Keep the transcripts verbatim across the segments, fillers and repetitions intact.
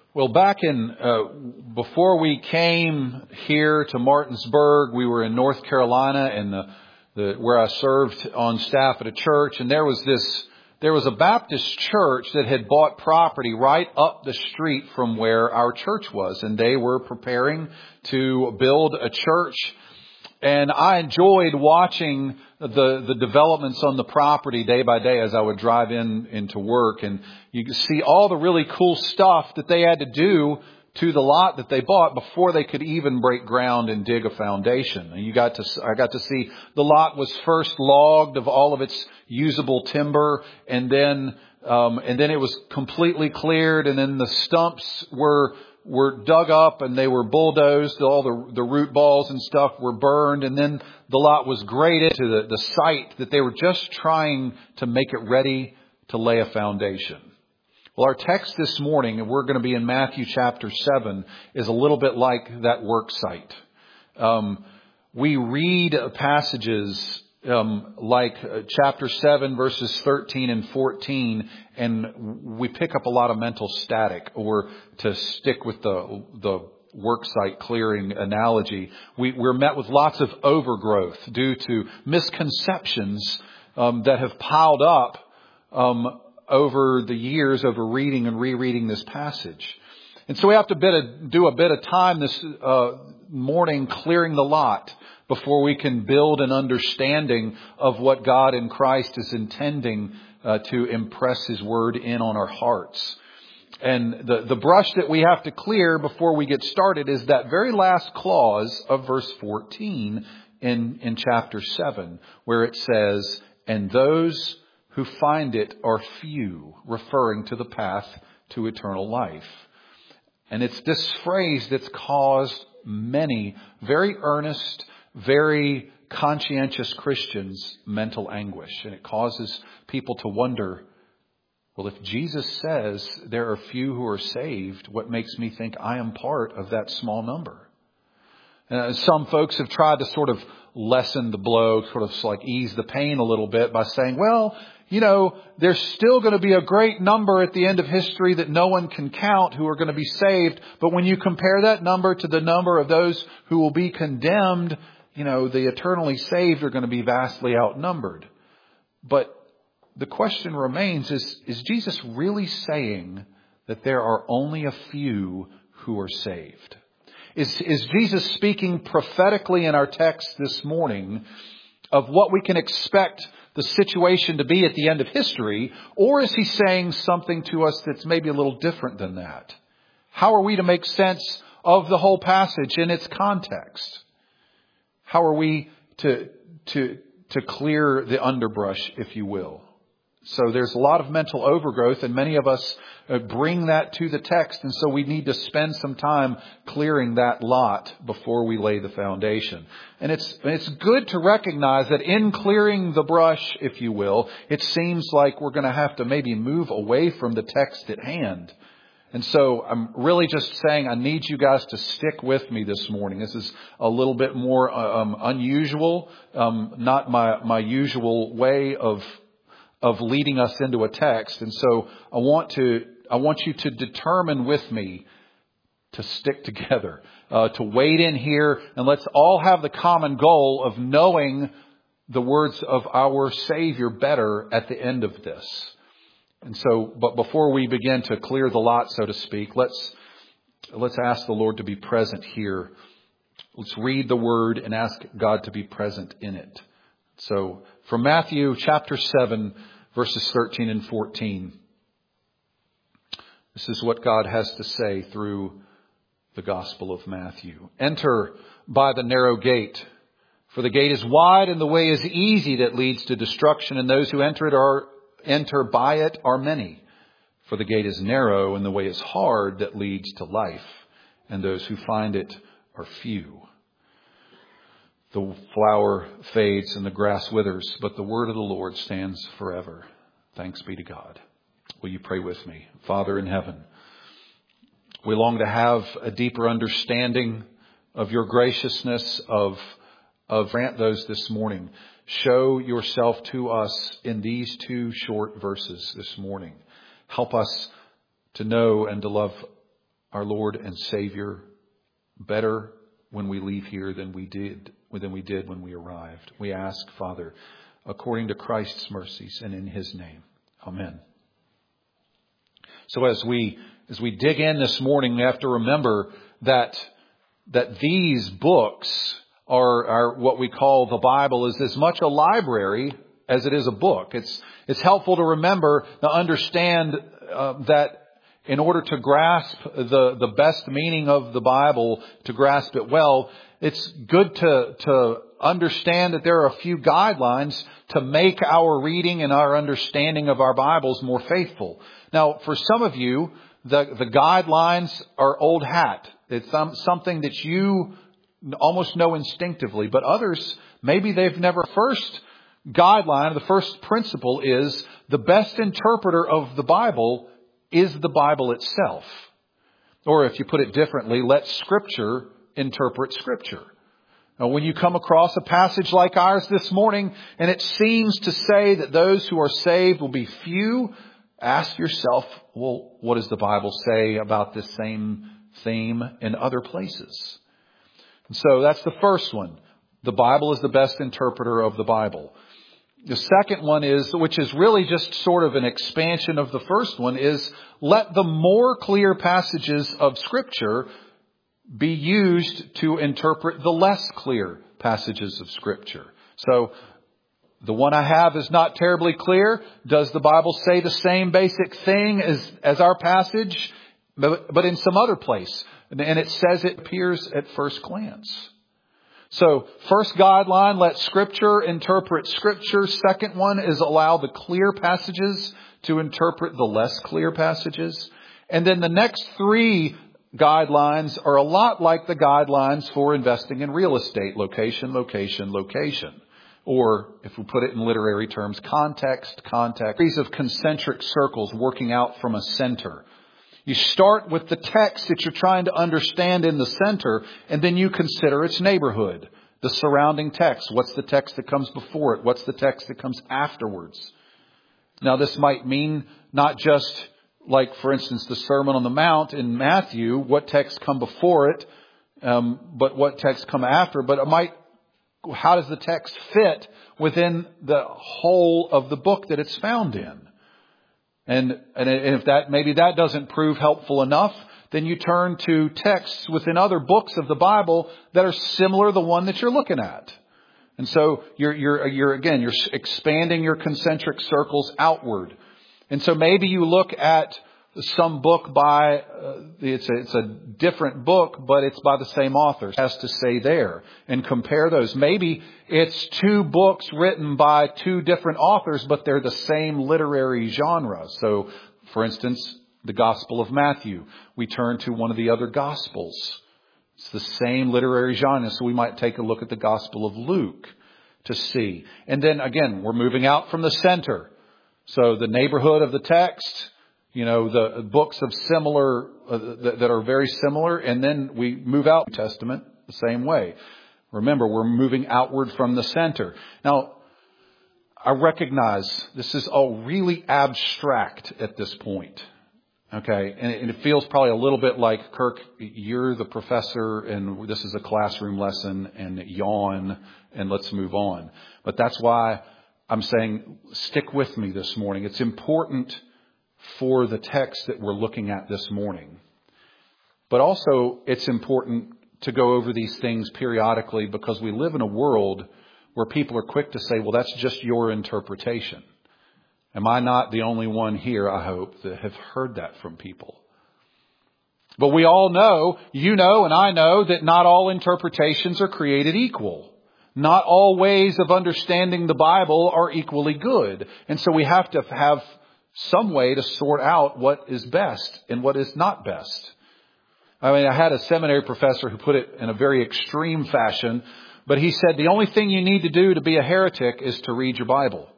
Well, back in, uh, before we came here to Martinsburg, we were in North Carolina and the, the, where I served on staff at a church. And there was this, there was a Baptist church that had bought property right up the street from where our church was. And they were preparing to build a church. And I enjoyed watching the, the developments on the property day by day as I would drive in into work. And you could see all the really cool stuff that they had to do to the lot that they bought before they could even break ground and dig a foundation. And you got to, I got to see the lot was first logged of all of its usable timber, and then, um, and then it was completely cleared, and then the stumps were were dug up and they were bulldozed. All the, the root balls and stuff were burned. And then the lot was graded to the, the site that they were just trying to make it ready to lay a foundation. Well, our text this morning, and we're going to be in Matthew chapter seven, is a little bit like that work site. Um, we read passages Um, like uh, chapter seven, verses thirteen and fourteen, and we pick up a lot of mental static. Or to stick with the the worksite clearing analogy, we, we're met with lots of overgrowth due to misconceptions um, that have piled up um, over the years, over reading and rereading this passage. And so we have to bit of, do a bit of time this uh, morning clearing the lot before we can build an understanding of what God in Christ is intending uh, to impress His Word in on our hearts. And the, the brush that we have to clear before we get started is that very last clause of verse fourteen in, in chapter seven, where it says, "And those who find it are few," referring to the path to eternal life. And it's this phrase that's caused many very earnest, very conscientious Christians mental anguish. And it causes people to wonder, well, if Jesus says there are few who are saved, what makes me think I am part of that small number? Uh, some folks have tried to sort of lessen the blow, sort of like ease the pain a little bit by saying, well, you know, there's still going to be a great number at the end of history that no one can count who are going to be saved. But when you compare that number to the number of those who will be condemned, you know, the eternally saved are going to be vastly outnumbered. But the question remains, is, is Jesus really saying that there are only a few who are saved? Is, is Jesus speaking prophetically in our text this morning of what we can expect the situation to be at the end of history? Or is He saying something to us that's maybe a little different than that? How are we to make sense of the whole passage in its context? How are we to, to, to clear the underbrush, if you will? So there's a lot of mental overgrowth, and many of us bring that to the text. And so we need to spend some time clearing that lot before we lay the foundation. And it's, it's good to recognize that in clearing the brush, if you will, it seems like we're going to have to maybe move away from the text at hand. And so I'm really just saying I need you guys to stick with me this morning. This is a little bit more um, unusual, um, not my, my usual way of of leading us into a text. And so I want to, I want you to determine with me to stick together, uh, to wade in here, and let's all have the common goal of knowing the words of our Savior better at the end of this. And so, but before we begin to clear the lot, so to speak, let's, let's ask the Lord to be present here. Let's read the Word and ask God to be present in it. So from Matthew chapter seven, verses thirteen and fourteen, this is what God has to say through the Gospel of Matthew. "Enter by the narrow gate, for the gate is wide and the way is easy that leads to destruction, and those who enter it are enter by it are many. For the gate is narrow and the way is hard that leads to life, and those who find it are few. The flower fades and the grass withers, but the word of the Lord stands forever. Thanks be to God." Will you pray with me? Father in heaven, we long to have a deeper understanding of your graciousness, of, of grant those this morning. Show yourself to us in these two short verses this morning. Help us to know and to love our Lord and Savior better when we leave here than we did than we did when we arrived. We ask, Father, according to Christ's mercies and in His name. Amen. So as we as we dig in this morning, we have to remember that that these books are, are what we call the Bible is as much a library as it is a book. It's it's helpful to remember to understand uh, that in order to grasp the, the best meaning of the Bible, to grasp it well, it's good to, to understand that there are a few guidelines to make our reading and our understanding of our Bibles more faithful. Now, for some of you, the, the guidelines are old hat. It's some, something that you almost know instinctively, but others, maybe they've never. First guideline, the first principle is the best interpreter of the Bible is the Bible itself. Or if you put it differently, let Scripture interpret Scripture. Now, when you come across a passage like ours this morning, and it seems to say that those who are saved will be few, ask yourself, well, what does the Bible say about this same theme in other places? And so that's the first one. The Bible is the best interpreter of the Bible. The second one is, which is really just sort of an expansion of the first one, is let the more clear passages of Scripture be used to interpret the less clear passages of Scripture. So the one I have is not terribly clear. Does the Bible say the same basic thing as, as our passage, but, but in some other place? And it says it appears at first glance. So, first guideline, let Scripture interpret Scripture. Second one is allow the clear passages to interpret the less clear passages. And then the next three guidelines are a lot like the guidelines for investing in real estate. Location, location, location. Or, if we put it in literary terms, context, context. Series of concentric circles working out from a center. You start with the text that you're trying to understand in the center, and then you consider its neighborhood, the surrounding text. What's the text that comes before it? What's the text that comes afterwards? Now, this might mean not just like, for instance, the Sermon on the Mount in Matthew, what texts come before it, um, but what texts come after. But it might, how does the text fit within the whole of the book that it's found in? And, and if that, maybe that doesn't prove helpful enough, then you turn to texts within other books of the Bible that are similar to the one that you're looking at. And so you're, you're, you're, again, you're expanding your concentric circles outward. And so maybe you look at some book by, uh, it's a, it's a different book, but it's by the same author. It has to say there, and compare those. Maybe it's two books written by two different authors, but they're the same literary genre. So, for instance, the Gospel of Matthew. We turn to one of the other Gospels. It's the same literary genre. So we might take a look at the Gospel of Luke to see. And then again, we're moving out from the center. So the neighborhood of the text, you know, the books of similar, uh, that, that are very similar. And then we move out New Testament the same way. Remember, we're moving outward from the center. Now, I recognize this is all really abstract at this point. Okay. And it, and it feels probably a little bit like, Kirk, you're the professor and this is a classroom lesson, and yawn and let's move on. But that's why I'm saying stick with me this morning. It's important for the text that we're looking at this morning. But also it's important to go over these things periodically, because we live in a world where people are quick to say, well, that's just your interpretation. Am I not the only one here, I hope, that have heard that from people? But we all know, you know, and I know that not all interpretations are created equal. Not all ways of understanding the Bible are equally good. And so we have to have some way to sort out what is best and what is not best. I mean, I had a seminary professor who put it in a very extreme fashion, but he said the only thing you need to do to be a heretic is to read your Bible.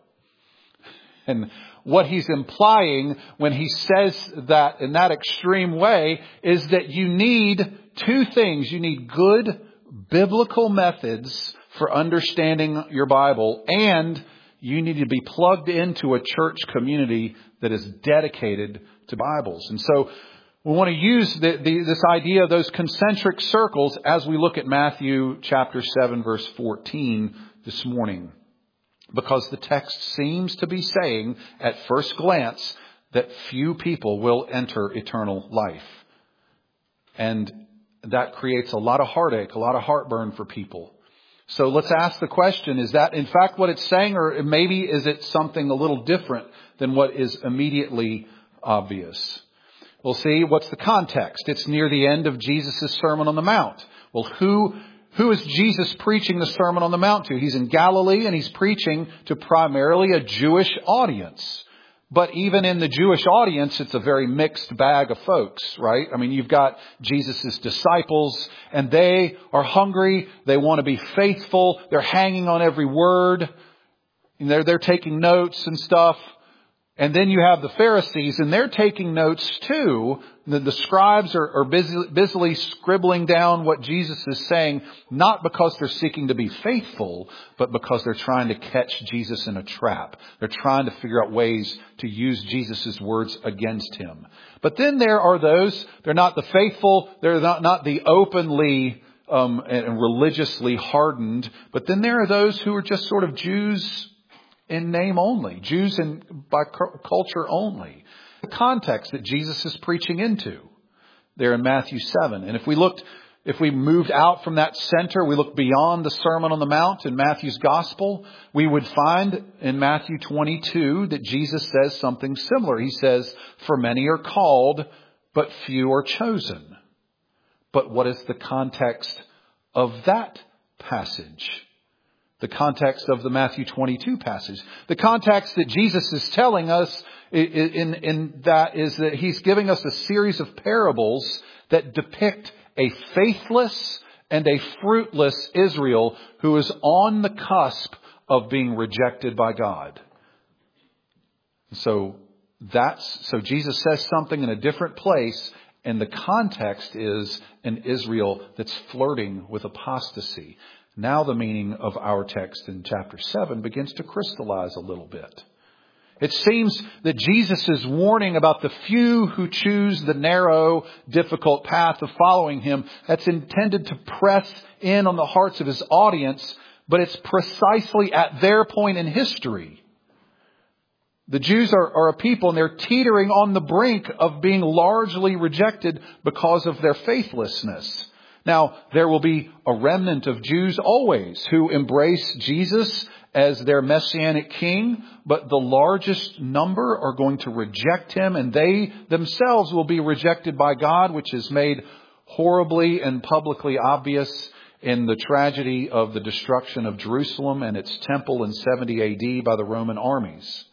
And what he's implying when he says that in that extreme way is that you need two things. You need good biblical methods for understanding your Bible, and you need to be plugged into a church community that is dedicated to Bibles. And so We want to use the, the, this idea of those concentric circles as we look at Matthew chapter seven, verse fourteen this morning. Because the text seems to be saying at first glance that few people will enter eternal life. And that creates a lot of heartache, a lot of heartburn for people. So let's ask the question, is that in fact what it's saying, or maybe is it something a little different than what is immediately obvious? We'll see. What's the context? It's near the end of Jesus' Sermon on the Mount. Well, who, who is Jesus preaching the Sermon on the Mount to? He's in Galilee and he's preaching to primarily a Jewish audience. But even in the Jewish audience, it's a very mixed bag of folks, right? I mean, you've got Jesus' disciples and they are hungry. They want to be faithful. They're hanging on every word. And they're, they're taking notes and stuff. And then you have the Pharisees, and they're taking notes too. The, the scribes are, are busy, busily scribbling down what Jesus is saying, not because they're seeking to be faithful, but because they're trying to catch Jesus in a trap. They're trying to figure out ways to use Jesus' words against him. But then there are those, they're not the faithful, they're not, not the openly um, and religiously hardened, but then there are those who are just sort of Jews in name only, Jews in by culture only. The context that Jesus is preaching into there in Matthew seven. And if we looked, if we moved out from that center, we look beyond the Sermon on the Mount in Matthew's Gospel, we would find in Matthew twenty-two that Jesus says something similar. He says, "For many are called, but few are chosen." But what is the context of that passage? The context of the Matthew twenty-two passage. The context that Jesus is telling us in, in that is that he's giving us a series of parables that depict a faithless and a fruitless Israel who is on the cusp of being rejected by God. So that's, so Jesus says something in a different place, and the context is an Israel that's flirting with apostasy. Now the meaning of our text in chapter seven begins to crystallize a little bit. It seems that Jesus is warning about the few who choose the narrow, difficult path of following him. That's intended to press in on the hearts of his audience, but it's precisely at their point in history. The Jews are, are a people, and they're teetering on the brink of being largely rejected because of their faithlessness. Now, there will be a remnant of Jews always who embrace Jesus as their messianic king, but the largest number are going to reject him, and they themselves will be rejected by God, which is made horribly and publicly obvious in the tragedy of the destruction of Jerusalem and its temple in seventy A D by the Roman armies.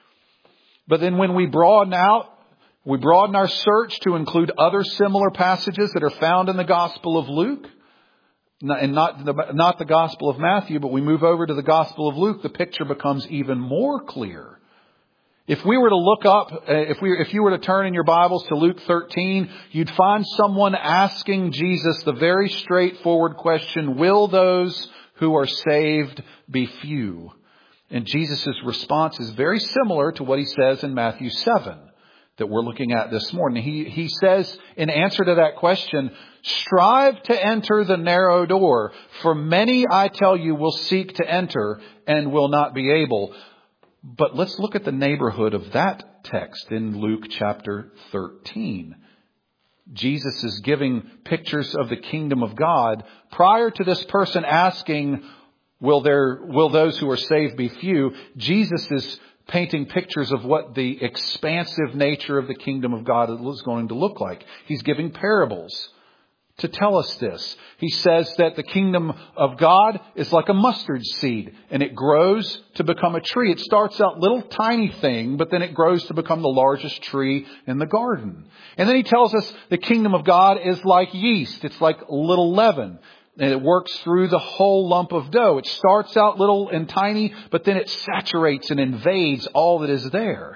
But then when we broaden out, we broaden our search to include other similar passages that are found in the Gospel of Luke, and not the, not the Gospel of Matthew, but we move over to the Gospel of Luke, the picture becomes even more clear. If we were to look up, if we, if you were to turn in your Bibles to Luke thirteen, you'd find someone asking Jesus the very straightforward question, will those who are saved be few? And Jesus' response is very similar to what he says in Matthew seven. That we're looking at this morning. He, he says in answer to that question, strive to enter the narrow door, for many, I tell you, will seek to enter and will not be able. But let's look at the neighborhood of that text in Luke chapter thirteen. Jesus is giving pictures of the kingdom of God prior to this person asking, will there, will those who are saved be few? Jesus is painting pictures of what the expansive nature of the kingdom of God is going to look like. He's giving parables to tell us this. He says that the kingdom of God is like a mustard seed, and it grows to become a tree. It starts out little tiny thing, but then it grows to become the largest tree in the garden. And then he tells us the kingdom of God is like yeast. It's like little leaven. And it works through the whole lump of dough. It starts out little and tiny, but then it saturates and invades all that is there.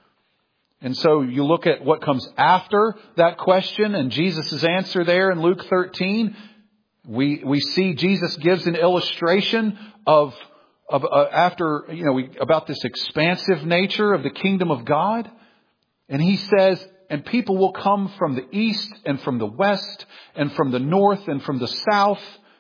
And so you look at what comes after that question and Jesus' answer there in Luke thirteen. We, we see Jesus gives an illustration of, of uh, after, you know, we, about this expansive nature of the kingdom of God. And he says, and people will come from the east and from the west and from the north and from the south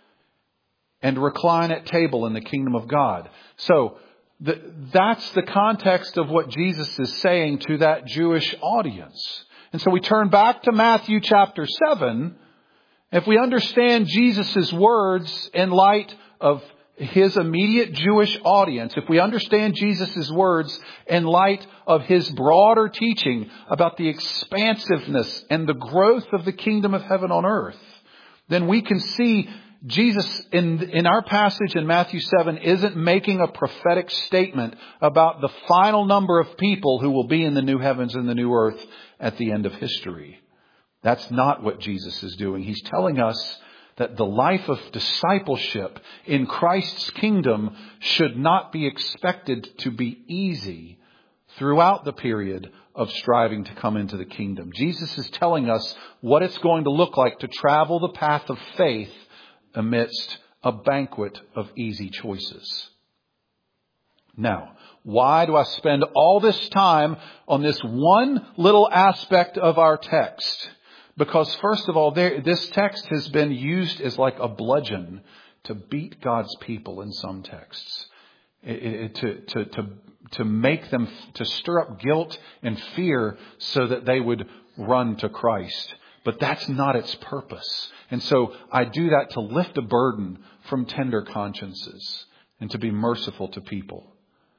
and recline at table in the kingdom of God. So the, that's the context of what Jesus is saying to that Jewish audience. And so we turn back to Matthew chapter seven. If we understand Jesus' words in light of his immediate Jewish audience, if we understand Jesus' words in light of his broader teaching about the expansiveness and the growth of the kingdom of heaven on earth, then we can see Jesus in, in our passage in Matthew seven isn't making a prophetic statement about the final number of people who will be in the new heavens and the new earth at the end of history. That's not what Jesus is doing. He's telling us that the life of discipleship in Christ's kingdom should not be expected to be easy throughout the period of striving to come into the kingdom. Jesus is telling us what it's going to look like to travel the path of faith amidst a banquet of easy choices. Now, why do I spend all this time on this one little aspect of our text? Because first of all, there, this text has been used as like a bludgeon to beat God's people in some texts. It, it, to, to, to, to make them, to stir up guilt and fear so that they would run to Christ. But that's not its purpose. And so I do that to lift a burden from tender consciences and to be merciful to people.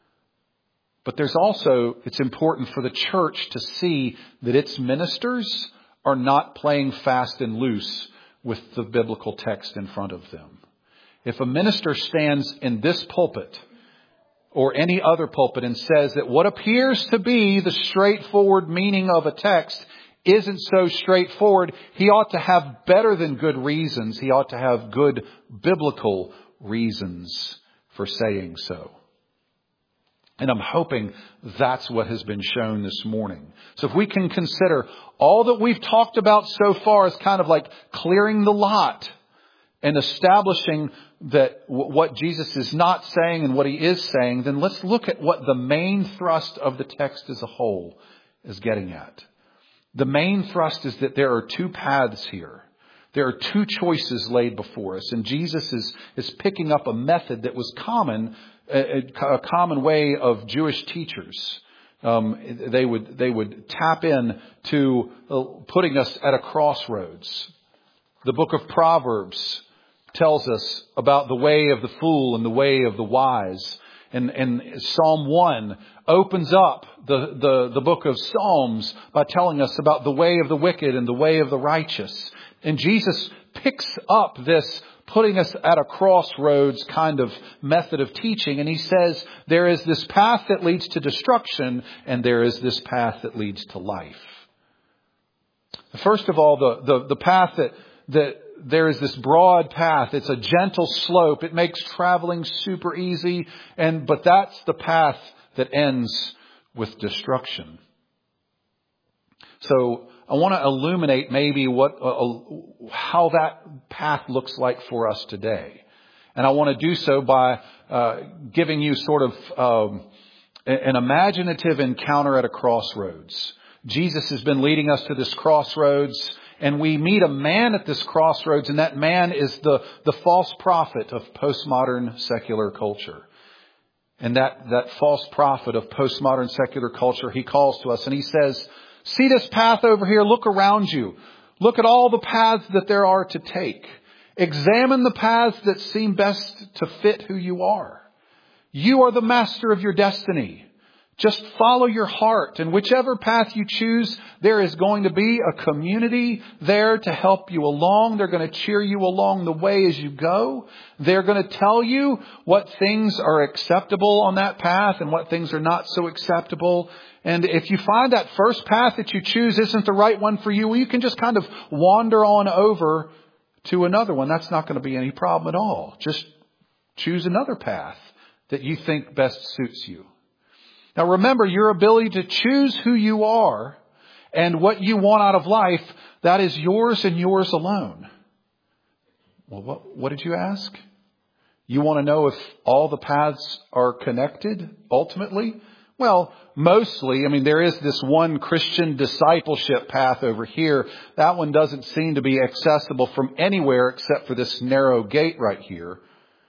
But there's also, it's important for the church to see that its ministers are not playing fast and loose with the biblical text in front of them. If a minister stands in this pulpit or any other pulpit and says that what appears to be the straightforward meaning of a text isn't so straightforward, he ought to have better than good reasons. He ought to have good biblical reasons for saying so. And I'm hoping that's what has been shown this morning. So if we can consider all that we've talked about so far as kind of like clearing the lot and establishing that what Jesus is not saying and what he is saying, then let's look at what the main thrust of the text as a whole is getting at. The main thrust is that there are two paths here. There are two choices laid before us. And Jesus is, is picking up a method that was common, a, a common way of Jewish teachers. Um, they would, they would tap in to uh, putting us at a crossroads. The book of Proverbs tells us about the way of the fool and the way of the wise. And, and Psalm one opens up the, the, the book of Psalms by telling us about the way of the wicked and the way of the righteous. And Jesus picks up this putting us at a crossroads kind of method of teaching. And he says there is this path that leads to destruction and there is this path that leads to life. First of all, the, the, the path that, that there is this broad path. It's a gentle slope. It makes traveling super easy. And, but that's the path that ends with destruction. So I want to illuminate maybe what, uh, how that path looks like for us today. And I want to do so by uh, giving you sort of um, an imaginative encounter at a crossroads. Jesus has been leading us to this crossroads, and we meet a man at this crossroads, and that man is the, the false prophet of postmodern secular culture. And that, that false prophet of postmodern secular culture, he calls to us and he says, see this path over here. Look around you. Look at all the paths that there are to take. Examine the paths that seem best to fit who you are. You are the master of your destiny. Just follow your heart, and whichever path you choose, there is going to be a community there to help you along. They're going to cheer you along the way as you go. They're going to tell you what things are acceptable on that path and what things are not so acceptable. And if you find that first path that you choose isn't the right one for you, well, you can just kind of wander on over to another one. That's not going to be any problem at all. Just choose another path that you think best suits you. Now remember, your ability to choose who you are and what you want out of life, that is yours and yours alone. Well, what, what did you ask? You want to know if all the paths are connected ultimately? Well, mostly, I mean, there is this one Christian discipleship path over here. That one doesn't seem to be accessible from anywhere except for this narrow gate right here.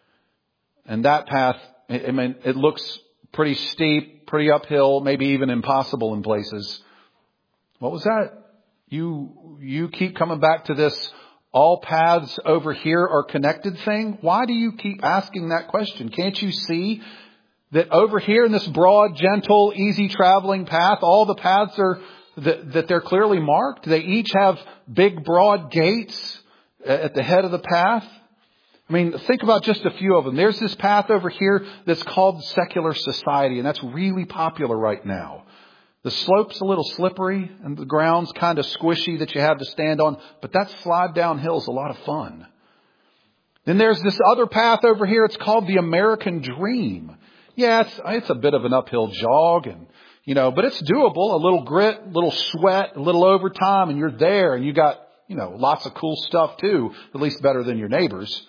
And that path, I mean, it looks pretty steep, pretty uphill, maybe even impossible in places. What was that? You, you keep coming back to this all paths over here are connected thing. Why do you keep asking that question? Can't you see that over here in this broad, gentle, easy traveling path, all the paths are, that, that they're clearly marked. They each have big, broad gates at the head of the path. I mean, think about just a few of them. There's this path over here that's called secular society, and that's really popular right now. The slope's a little slippery and the ground's kind of squishy that you have to stand on, but that slide downhill is a lot of fun. Then there's this other path over here. It's called the American Dream. Yeah, it's, it's a bit of an uphill jog, and you know, but it's doable. A little grit, a little sweat, a little overtime, and you're there, and you got, you know, lots of cool stuff too, at least better than your neighbors.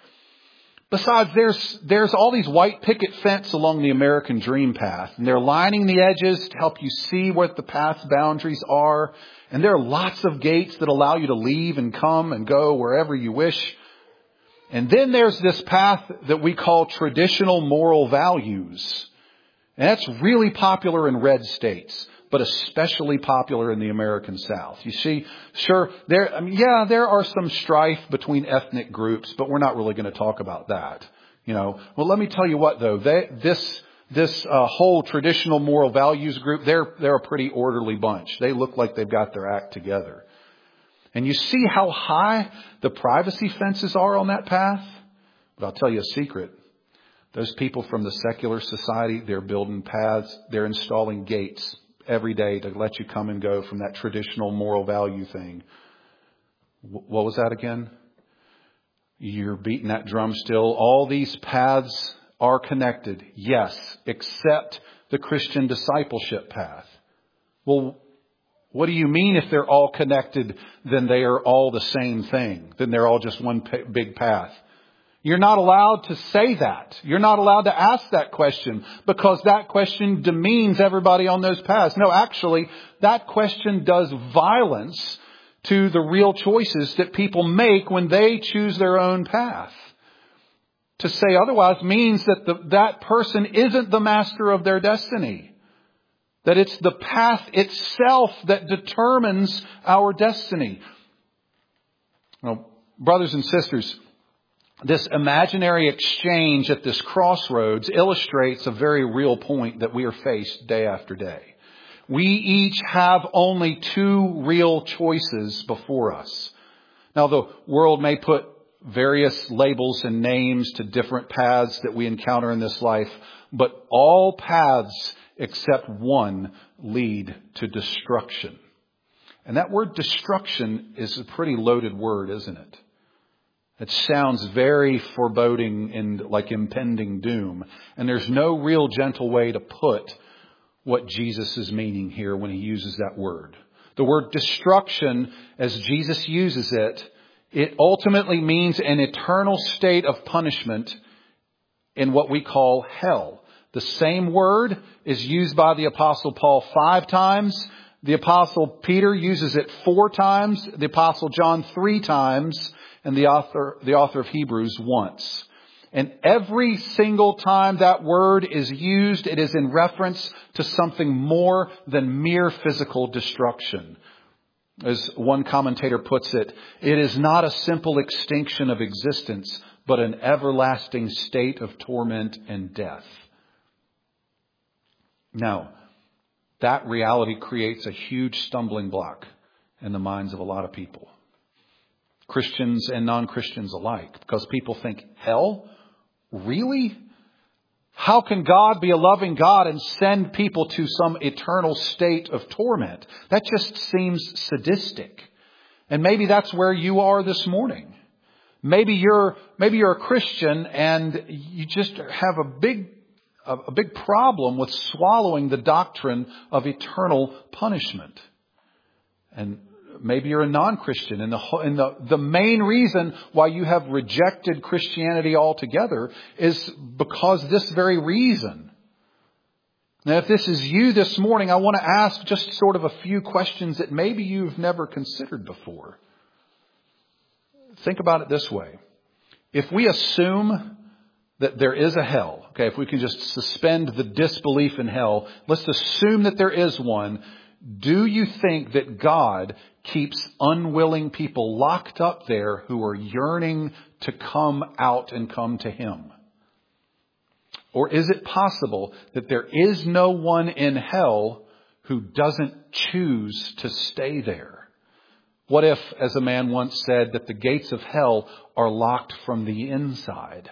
Besides, there's there's all these white picket fence along the American Dream path, and they're lining the edges to help you see what the path's boundaries are. And there are lots of gates that allow you to leave and come and go wherever you wish. And then there's this path that we call traditional moral values. And that's really popular in red states, but especially popular in the American South. You see, sure, there, I mean, yeah, there are some strife between ethnic groups, but we're not really going to talk about that. You know, well, let me tell you what, though, they, this, this, uh, whole traditional moral values group, they're, they're a pretty orderly bunch. They look like they've got their act together. And you see how high the privacy fences are on that path? But I'll tell you a secret. Those people from the secular society, they're building paths, they're installing gates every day to let you come and go from that traditional moral value thing. What was that again? You're beating that drum still. All these paths are connected. Yes, except the Christian discipleship path. Well, what do you mean if they're all connected, then they are all the same thing? Then they're all just one big path. You're not allowed to say that. You're not allowed to ask that question because that question demeans everybody on those paths. No, actually, that question does violence to the real choices that people make when they choose their own path. To say otherwise means that the, that person isn't the master of their destiny. That it's the path itself that determines our destiny. Well, brothers and sisters, this imaginary exchange at this crossroads illustrates a very real point that we are faced day after day. We each have only two real choices before us. Now, the world may put various labels and names to different paths that we encounter in this life, but all paths except one lead to destruction. And that word destruction is a pretty loaded word, isn't it? It sounds very foreboding and like impending doom. And there's no real gentle way to put what Jesus is meaning here when he uses that word. The word destruction, as Jesus uses it, it ultimately means an eternal state of punishment in what we call hell. The same word is used by the Apostle Paul five times. The Apostle Peter uses it four times. The Apostle John three times. And the author, the author of Hebrews once. And every single time that word is used, it is in reference to something more than mere physical destruction. As one commentator puts it, it is not a simple extinction of existence, but an everlasting state of torment and death. Now, that reality creates a huge stumbling block in the minds of a lot of people. Christians and non-Christians alike. Because people think, hell? Really? How can God be a loving God and send people to some eternal state of torment? That just seems sadistic. And maybe that's where you are this morning. Maybe you're, maybe you're a Christian and you just have a big a big problem with swallowing the doctrine of eternal punishment. And maybe you're a non-Christian, and the and the the main reason why you have rejected Christianity altogether is because this very reason. Now, if this is you this morning, I want to ask just sort of a few questions that maybe you've never considered before. Think about it this way. If we assume that there is a hell, okay, if we can just suspend the disbelief in hell, let's assume that there is one. Do you think that God keeps unwilling people locked up there who are yearning to come out and come to Him? Or is it possible that there is no one in hell who doesn't choose to stay there? What if, as a man once said, that the gates of hell are locked from the inside?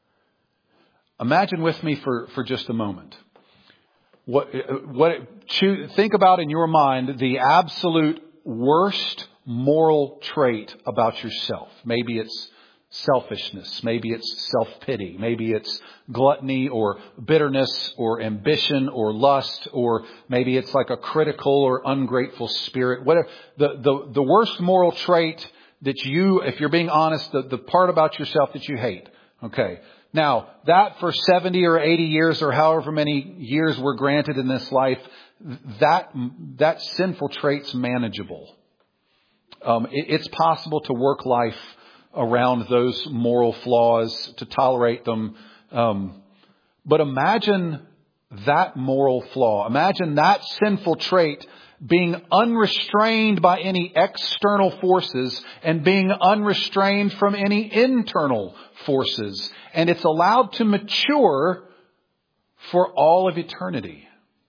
Imagine with me for, for just a moment. What, what, choose, think about in your mind the absolute worst moral trait about yourself. Maybe it's selfishness. Maybe it's self-pity. Maybe it's gluttony or bitterness or ambition or lust, or maybe it's like a critical or ungrateful spirit. Whatever. The, the, the worst moral trait that you, if you're being honest, the, the part about yourself that you hate. Okay. Now, that for seventy or eighty years or however many years we're granted in this life, that, that sinful trait's manageable. Um, it, it's possible to work life around those moral flaws, to tolerate them. Um, but imagine that moral flaw. Imagine that sinful trait being unrestrained by any external forces and being unrestrained from any internal forces. And it's allowed to mature for all of eternity.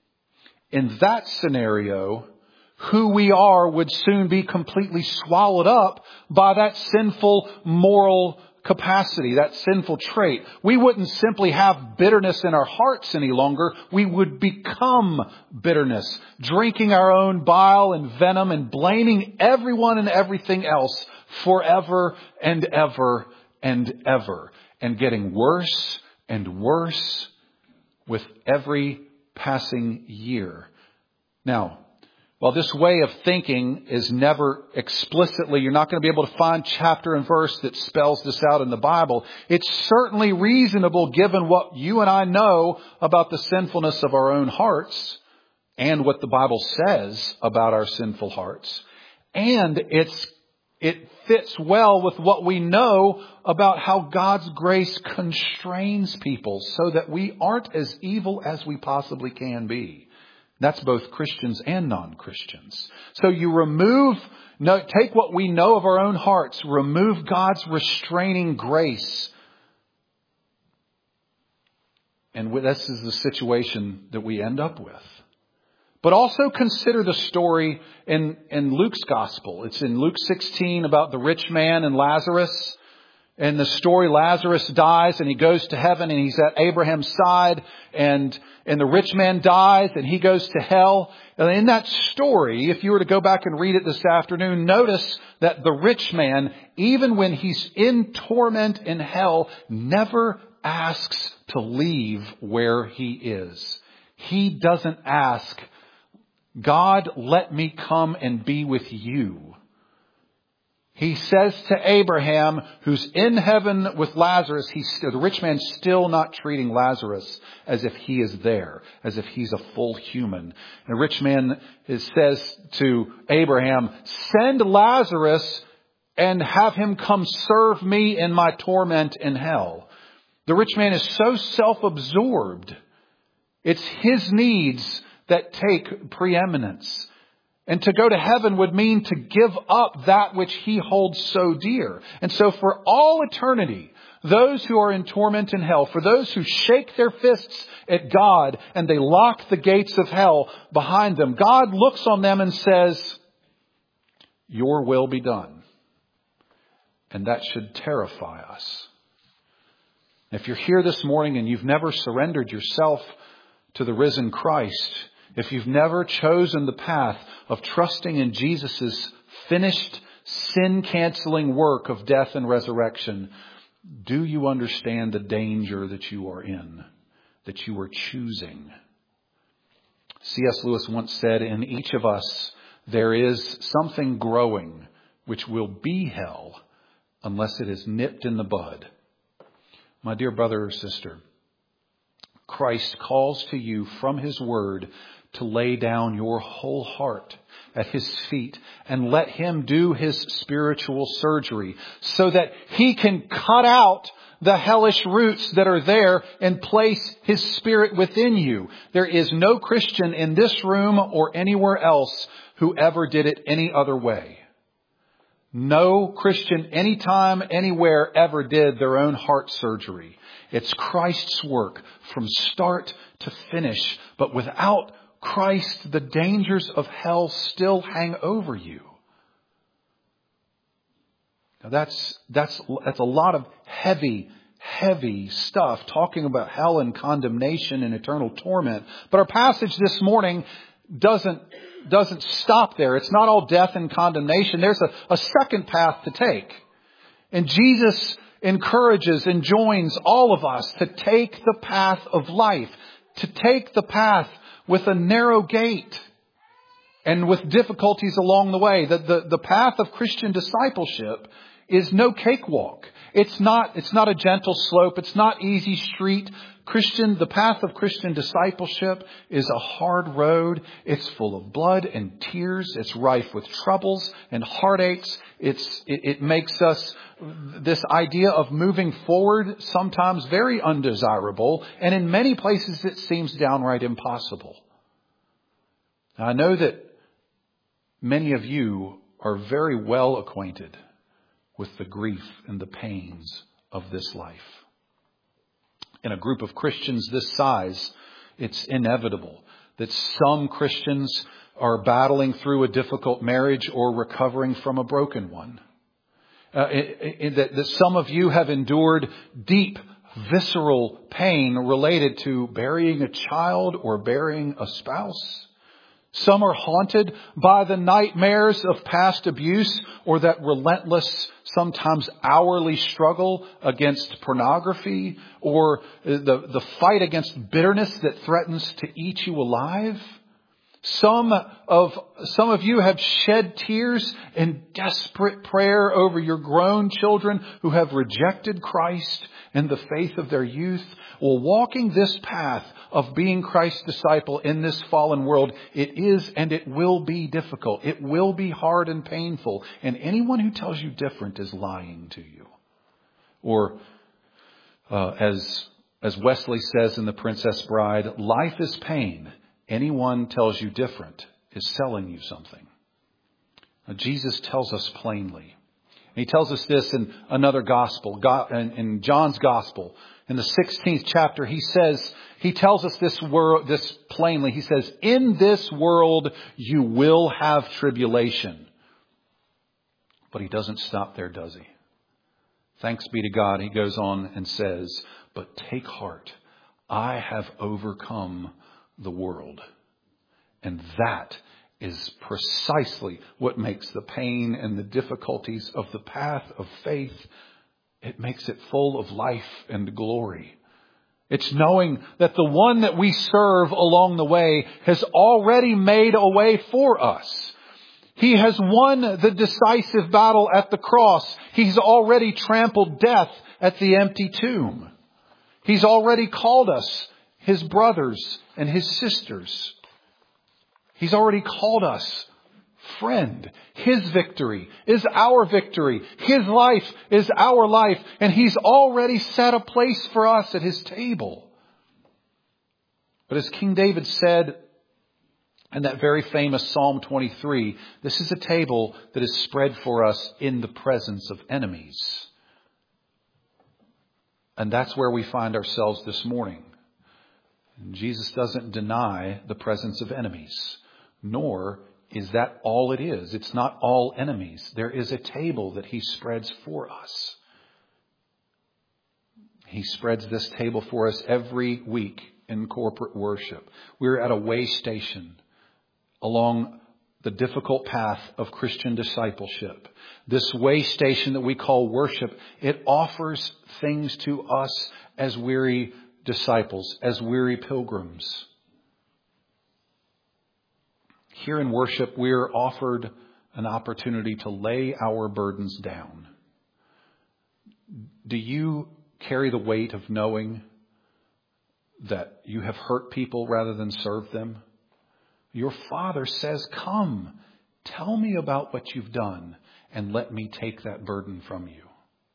In that scenario, who we are would soon be completely swallowed up by that sinful moral capacity, that sinful trait. We wouldn't simply have bitterness in our hearts any longer. We would become bitterness, drinking our own bile and venom and blaming everyone and everything else forever and ever and ever, and getting worse and worse with every passing year. Now, while this way of thinking is never explicitly, you're not going to be able to find chapter and verse that spells this out in the Bible. It's certainly reasonable given what you and I know about the sinfulness of our own hearts and what the Bible says about our sinful hearts. And it's, it fits well with what we know about how God's grace constrains people so that we aren't as evil as we possibly can be. That's both Christians and non-Christians. So you remove, no, take what we know of our own hearts, remove God's restraining grace. And this is the situation that we end up with. But also consider the story in, in Luke's gospel. It's in Luke sixteen about the rich man and Lazarus. And the story, Lazarus dies and he goes to heaven and he's at Abraham's side, and, and the rich man dies and he goes to hell. And in that story, if you were to go back and read it this afternoon, notice that the rich man, even when he's in torment in hell, never asks to leave where he is. He doesn't ask, God, let me come and be with you. He says to Abraham, who's in heaven with Lazarus, he's, the rich man's still not treating Lazarus as if he is there, as if he's a full human. And the rich man is, says to Abraham, send Lazarus and have him come serve me in my torment in hell. The rich man is so self-absorbed. It's his needs that take preeminence. And to go to heaven would mean to give up that which he holds so dear. And so for all eternity, those who are in torment in hell, for those who shake their fists at God and they lock the gates of hell behind them, God looks on them and says, your will be done. And that should terrify us. If you're here this morning and you've never surrendered yourself to the risen Christ, if you've never chosen the path of trusting in Jesus' finished sin-canceling work of death and resurrection, do you understand the danger that you are in, that you are choosing? C S Lewis once said, in each of us there is something growing which will be hell unless it is nipped in the bud. My dear brother or sister, Christ calls to you from His Word to lay down your whole heart at His feet and let Him do His spiritual surgery so that He can cut out the hellish roots that are there and place His Spirit within you. There is no Christian in this room or anywhere else who ever did it any other way. No Christian anytime, anywhere ever did their own heart surgery. It's Christ's work from start to finish. But without Christ, the dangers of hell still hang over you. Now that's, that's, that's a lot of heavy, heavy stuff talking about hell and condemnation and eternal torment. But our passage this morning doesn't, doesn't stop there. It's not all death and condemnation. There's a, a second path to take. And Jesus encourages and joins all of us to take the path of life, to take the path with a narrow gate and with difficulties along the way. The, the, the path of Christian discipleship is no cakewalk. It's not, it's not a gentle slope. It's not easy street. Christian, the path of Christian discipleship is a hard road. It's full of blood and tears. It's rife with troubles and heartaches. It's, it, it makes us, this idea of moving forward, sometimes very undesirable. And in many places it seems downright impossible. Now, I know that many of you are very well acquainted with the grief and the pains of this life. In a group of Christians this size, it's inevitable that some Christians are battling through a difficult marriage or recovering from a broken one. Uh, in, in that, that some of you have endured deep, visceral pain related to burying a child or burying a spouse. Some are haunted by the nightmares of past abuse or that relentless, sometimes hourly struggle against pornography or the, the fight against bitterness that threatens to eat you alive. Some of, some of you have shed tears in desperate prayer over your grown children who have rejected Christ and the faith of their youth. Well, walking this path of being Christ's disciple in this fallen world, it is and it will be difficult. It will be hard and painful. And anyone who tells you different is lying to you. Or uh, as, as Wesley says in The Princess Bride, life is pain. Anyone tells you different is selling you something. Now, Jesus tells us plainly. And He tells us this in another gospel, in John's gospel. In the sixteenth chapter, he says, he tells us this word, this plainly. He says, in this world you will have tribulation. But He doesn't stop there, does He? Thanks be to God. He goes on and says, but take heart. I have overcome the world. And that is precisely what makes the pain and the difficulties of the path of faith, it makes it full of life and glory. It's knowing that the one that we serve along the way has already made a way for us. He has won the decisive battle at the cross. He's already trampled death at the empty tomb. He's already called us His brothers and His sisters. He's already called us friend. His victory is our victory. His life is our life. And He's already set a place for us at His table. But as King David said in that very famous Psalm twenty-three, this is a table that is spread for us in the presence of enemies. And that's where we find ourselves this morning. Jesus doesn't deny the presence of enemies, nor is that all it is. It's not all enemies. There is a table that He spreads for us. He spreads this table for us every week in corporate worship. We're at a way station along the difficult path of Christian discipleship. This way station that we call worship, it offers things to us as weary disciples, as weary pilgrims. Here in worship, we're offered an opportunity to lay our burdens down. Do you carry the weight of knowing that you have hurt people rather than served them? Your Father says, come, tell me about what you've done and let me take that burden from you.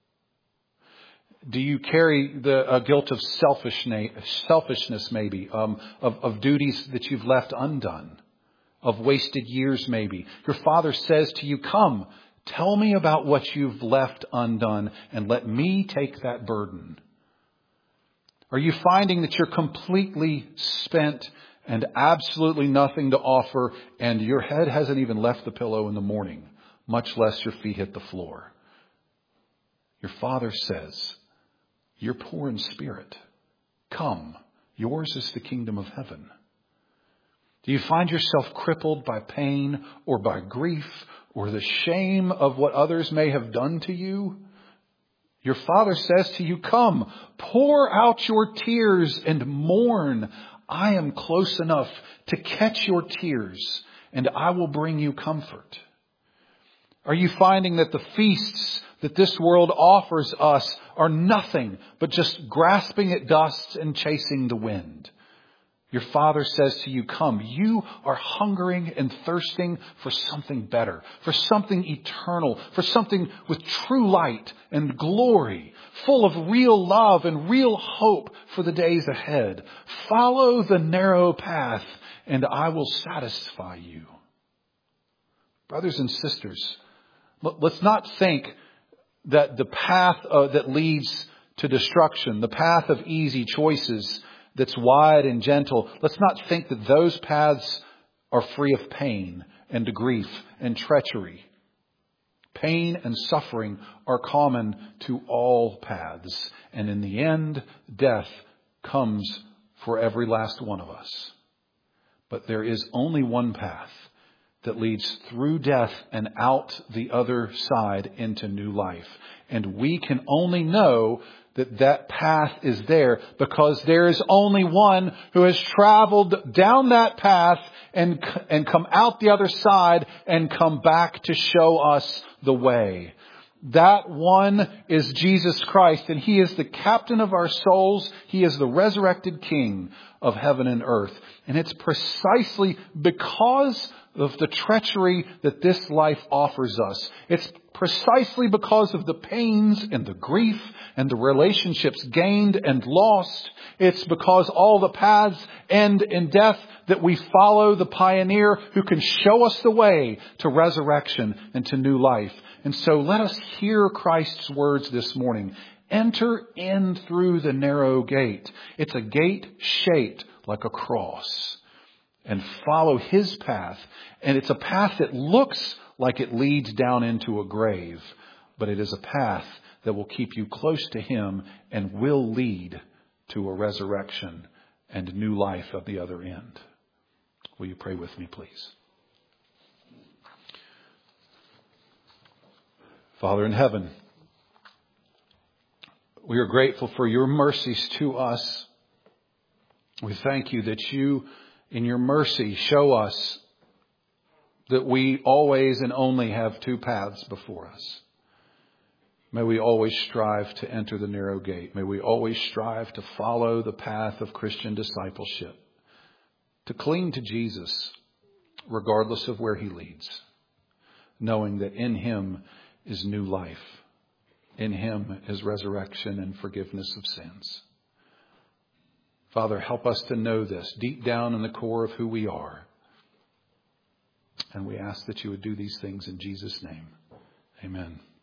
Do you carry the uh, guilt of selfishness, selfishness maybe, um, of, of duties that you've left undone, of wasted years maybe? Your Father says to you, come, tell me about what you've left undone and let me take that burden. Are you finding that you're completely spent and absolutely nothing to offer, and your head hasn't even left the pillow in the morning, much less your feet hit the floor? Your Father says, you're poor in spirit. Come, yours is the kingdom of heaven. Do you find yourself crippled by pain or by grief or the shame of what others may have done to you? Your Father says to you, come, pour out your tears and mourn. I am close enough to catch your tears, and I will bring you comfort. Are you finding that the feasts that this world offers us are nothing but just grasping at dust and chasing the wind? Your Father says to you, come, you are hungering and thirsting for something better, for something eternal, for something with true light and glory, full of real love and real hope for the days ahead. Follow the narrow path and I will satisfy you. Brothers and sisters, let's not think that the path uh, that leads to destruction, the path of easy choices that's wide and gentle, let's not think that those paths are free of pain and grief and treachery. Pain and suffering are common to all paths. And in the end, death comes for every last one of us. But there is only one path that leads through death and out the other side into new life. And we can only know that that path is there because there is only one who has traveled down that path and, and come out the other side and come back to show us the way. That one is Jesus Christ, and He is the captain of our souls. He is the resurrected King of heaven and earth. And it's precisely because of the treachery that this life offers us. It's precisely because of the pains and the grief and the relationships gained and lost. It's because all the paths end in death that we follow the pioneer who can show us the way to resurrection and to new life. And so let us hear Christ's words this morning. Enter in through the narrow gate. It's a gate shaped like a cross. And follow His path. And it's a path that looks like it leads down into a grave. But it is a path that will keep you close to Him and will lead to a resurrection and new life at the other end. Will you pray with me, please? Father in heaven, we are grateful for your mercies to us. We thank you that you, in your mercy, show us that we always and only have two paths before us. May we always strive to enter the narrow gate. May we always strive to follow the path of Christian discipleship, to cling to Jesus regardless of where He leads, knowing that in Him is new life. In Him is resurrection and forgiveness of sins. Father, help us to know this deep down in the core of who we are. And we ask that you would do these things in Jesus' name. Amen.